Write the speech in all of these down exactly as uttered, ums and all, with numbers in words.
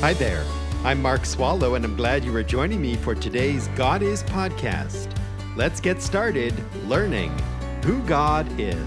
Hi there. I'm Mark Swallow, and I'm glad you are joining me for today's God Is podcast. Let's get started learning who God is.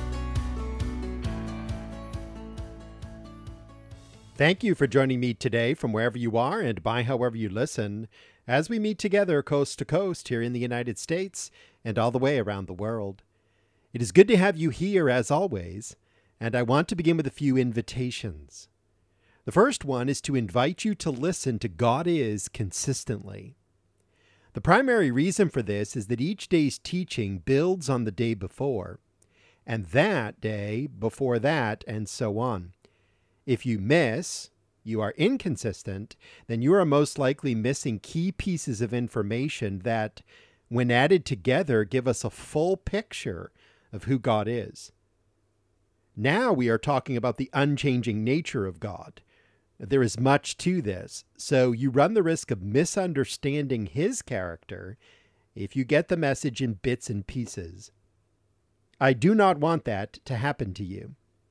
Thank you for joining me today from wherever you are and by however you listen, as we meet together coast to coast here in the United States and all the way around the world. It is good to have you here as always, and I want to begin with a few invitations. The first one is to invite you to listen to God Is consistently. The primary reason for this is that each day's teaching builds on the day before, and that day before that, and so on. If you miss, you are inconsistent, then you are most likely missing key pieces of information that, when added together, give us a full picture of who God is. Now we are talking about the unchanging nature of God. There is much to this, so you run the risk of misunderstanding his character if you get the message in bits and pieces. I do not want that to happen to you.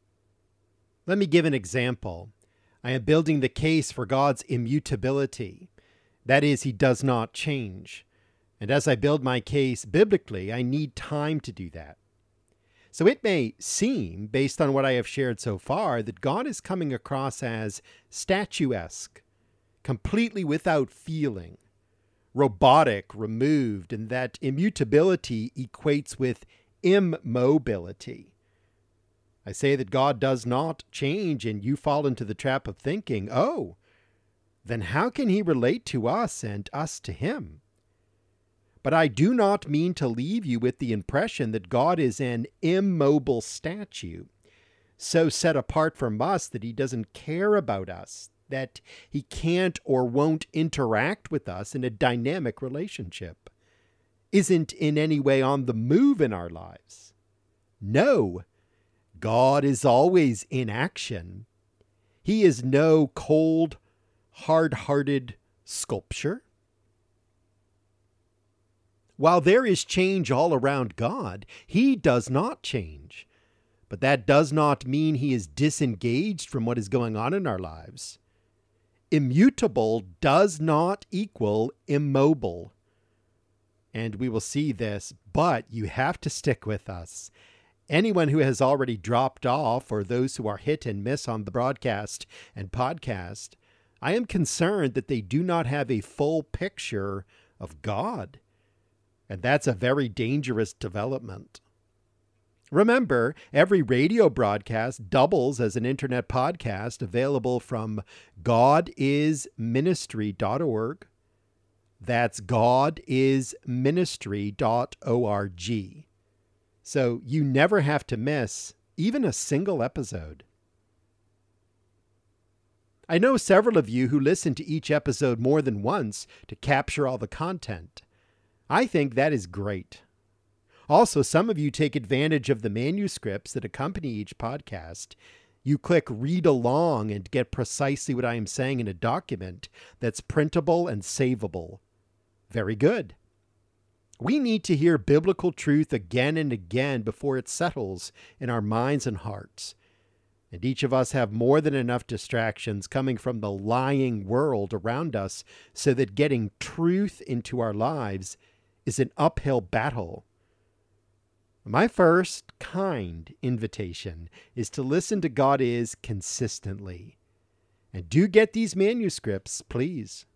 Let me give an example. I am building the case for God's immutability. That is, he does not change. And as I build my case biblically, I need time to do that. So it may seem, based on what I have shared so far, that God is coming across as statuesque, completely without feeling, robotic, removed, and that immutability equates with immobility. I say that God does not change, and you fall into the trap of thinking, oh, then how can he relate to us and us to him? But I do not mean to leave you with the impression that God is an immobile statue, so set apart from us that he doesn't care about us, that he can't or won't interact with us in a dynamic relationship, isn't in any way on the move in our lives. No, God is always in action. He is no cold, hard-hearted sculpture. While there is change all around God, he does not change. But that does not mean he is disengaged from what is going on in our lives. Immutable does not equal immobile. And we will see this, but you have to stick with us. Anyone who has already dropped off, or those who are hit and miss on the broadcast and podcast, I am concerned that they do not have a full picture of God. And that's a very dangerous development. Remember, every radio broadcast doubles as an internet podcast available from god is ministry dot org. That's god is ministry dot org. So you never have to miss even a single episode. I know several of you who listen to each episode more than once to capture all the content. I think that is great. Also, some of you take advantage of the manuscripts that accompany each podcast. You click read along and get precisely what I am saying in a document that's printable and savable. Very good. We need to hear biblical truth again and again before it settles in our minds and hearts. And each of us have more than enough distractions coming from the lying world around us so that getting truth into our lives is an uphill battle. My first kind invitation is to listen to God Is consistently. And do get these manuscripts, please.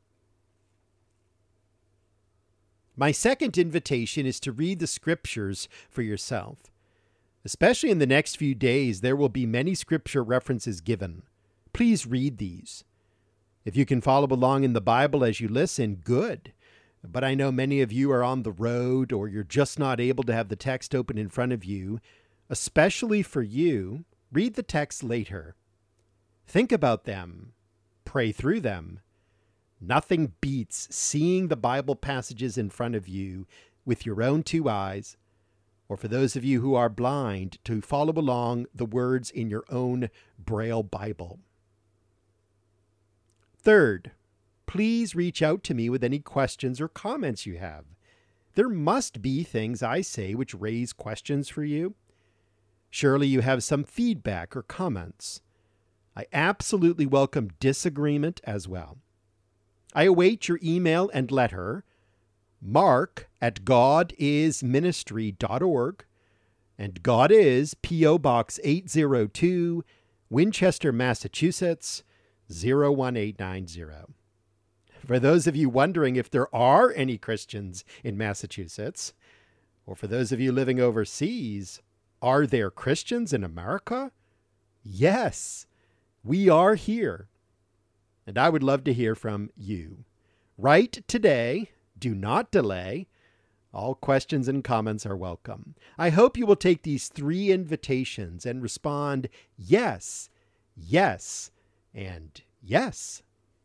My second invitation is to read the scriptures for yourself. Especially in the next few days, there will be many scripture references given. Please read these. If you can follow along in the Bible as you listen, good. But I know many of you are on the road, or you're just not able to have the text open in front of you. Especially for you, read the text later. Think about them. Pray through them. Nothing beats seeing the Bible passages in front of you with your own two eyes, or for those of you who are blind, to follow along the words in your own Braille Bible. Third, please reach out to me with any questions or comments you have. There must be things I say which raise questions for you. Surely you have some feedback or comments. I absolutely welcome disagreement as well. I await your email and letter, mark at godisministry dot org, and God is P O. Box eight oh two, Winchester, Massachusetts, zero one eight nine zero. For those of you wondering if there are any Christians in Massachusetts, or for those of you living overseas, are there Christians in America? Yes, we are here. And I would love to hear from you. Write today. Do not delay. All questions and comments are welcome. I hope you will take these three invitations and respond yes, yes, and yes.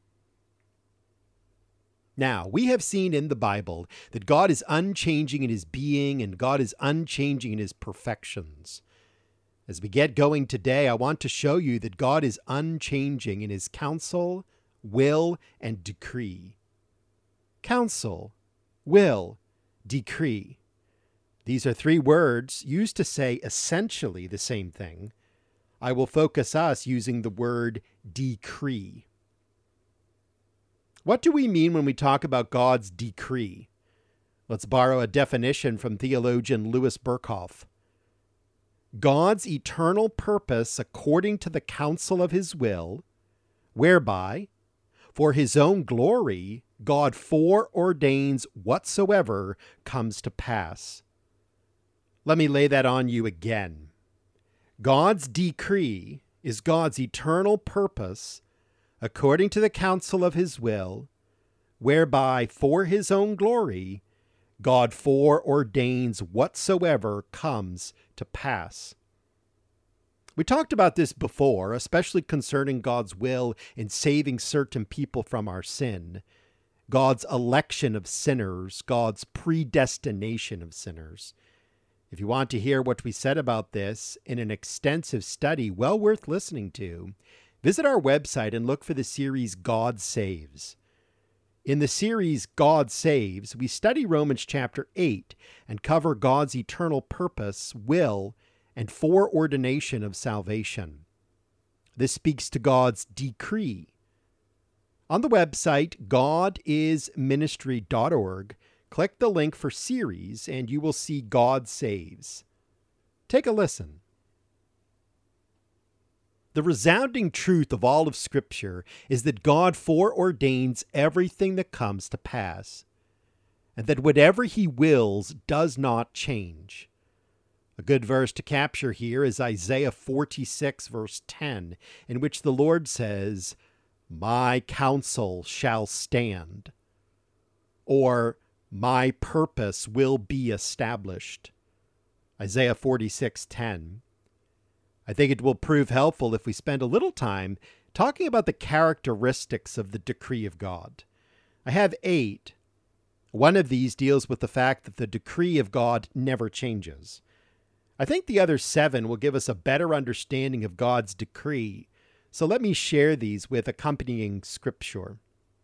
Now, we have seen in the Bible that God is unchanging in his being and God is unchanging in his perfections. As we get going today, I want to show you that God is unchanging in his counsel, will, and decree. Counsel, will, decree. These are three words used to say essentially the same thing. I will focus us using the word decree. What do we mean when we talk about God's decree? Let's borrow a definition from theologian Louis Berkhoff. God's eternal purpose according to the counsel of his will, whereby, for his own glory, God foreordains whatsoever comes to pass. Let me lay that on you again. God's decree is God's eternal purpose according to the counsel of his will, whereby for his own glory, God foreordains whatsoever comes to pass. We talked about this before, especially concerning God's will in saving certain people from our sin, God's election of sinners, God's predestination of sinners. If you want to hear what we said about this in an extensive study well worth listening to, visit our website and look for the series God Saves. In the series God Saves, we study Romans chapter eight and cover God's eternal purpose, will, and foreordination of salvation. This speaks to God's decree. On the website god is ministry dot org, click the link for series and you will see God Saves. Take a listen. The resounding truth of all of Scripture is that God foreordains everything that comes to pass, and that whatever he wills does not change. A good verse to capture here is Isaiah forty-six, verse ten, in which the Lord says, "My counsel shall stand," or "My purpose will be established." Isaiah forty-six, ten. I think it will prove helpful if we spend a little time talking about the characteristics of the decree of God. I have eight. One of these deals with the fact that the decree of God never changes. I think the other seven will give us a better understanding of God's decree, so let me share these with accompanying scripture.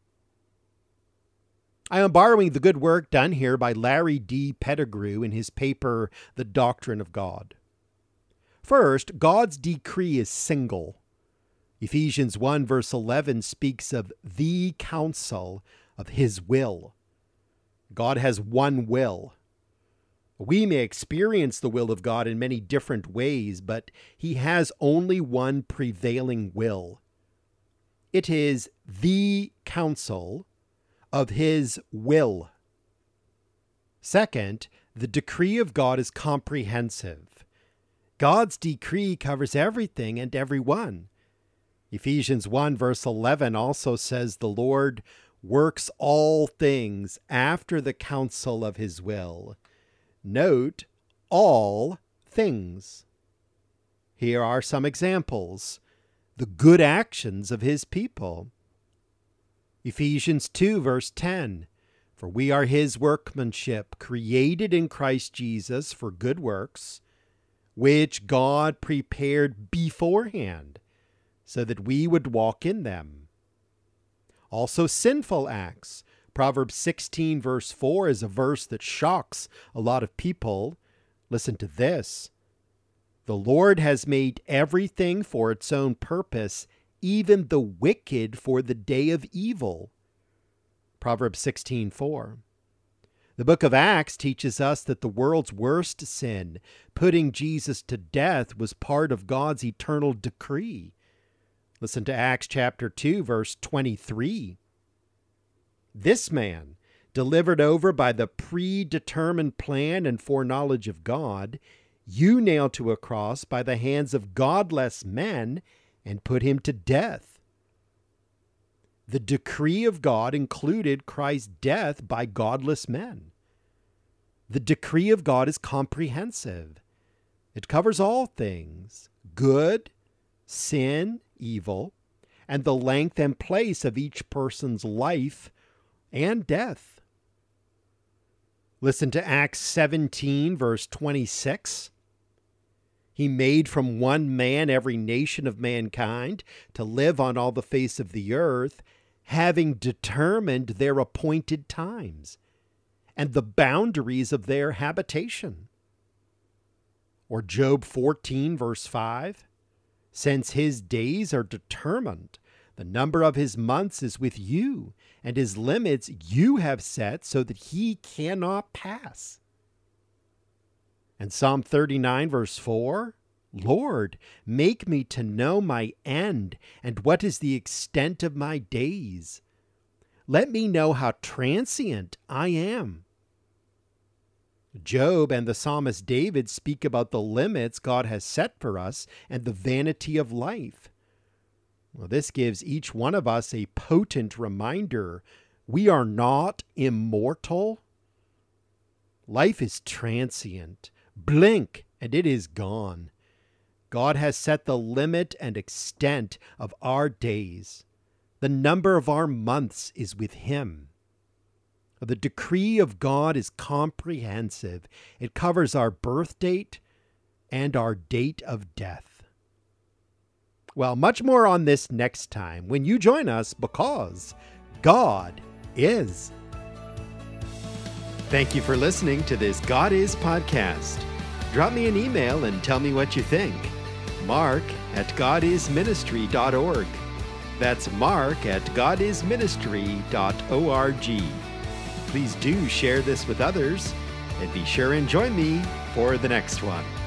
I am borrowing the good work done here by Larry D. Pettigrew in his paper, The Doctrine of God. First, God's decree is single. Ephesians one verse eleven speaks of the counsel of his will. God has one will. We may experience the will of God in many different ways, but he has only one prevailing will. It is the counsel of his will. Second, the decree of God is comprehensive. God's decree covers everything and everyone. Ephesians one verse eleven also says the Lord works all things after the counsel of his will. Note, all things. Here are some examples. The good actions of his people. Ephesians two verse ten. For we are his workmanship, created in Christ Jesus for good works, which God prepared beforehand, so that we would walk in them. Also sinful acts. Proverbs sixteen verse four is a verse that shocks a lot of people. Listen to this. The Lord has made everything for its own purpose, even the wicked for the day of evil. Proverbs sixteen four. The book of Acts teaches us that the world's worst sin, putting Jesus to death, was part of God's eternal decree. Listen to Acts chapter two, verse twenty-three. This man, delivered over by the predetermined plan and foreknowledge of God, you nailed to a cross by the hands of godless men and put him to death. The decree of God included Christ's death by godless men. The decree of God is comprehensive. It covers all things, good, sin, evil, and the length and place of each person's life and death. Listen to Acts seventeen, verse twenty-six. He made from one man every nation of mankind to live on all the face of the earth, having determined their appointed times and the boundaries of their habitation. Or Job fourteen, verse five. Since his days are determined, the number of his months is with you, and his limits you have set so that he cannot pass. And Psalm thirty-nine, verse four, Lord, make me to know my end, and what is the extent of my days. Let me know how transient I am. Job and the psalmist David speak about the limits God has set for us and the vanity of life. Well, this gives each one of us a potent reminder we are not immortal. Life is transient. Blink, and it is gone. God has set the limit and extent of our days. The number of our months is with him. The decree of God is comprehensive. It covers our birth date and our date of death. Well, much more on this next time when you join us, because God is. Thank you for listening to this God Is podcast. Drop me an email and tell me what you think. Mark at god is ministry dot org. That's Mark at god is ministry dot org. Please do share this with others, and be sure and join me for the next one.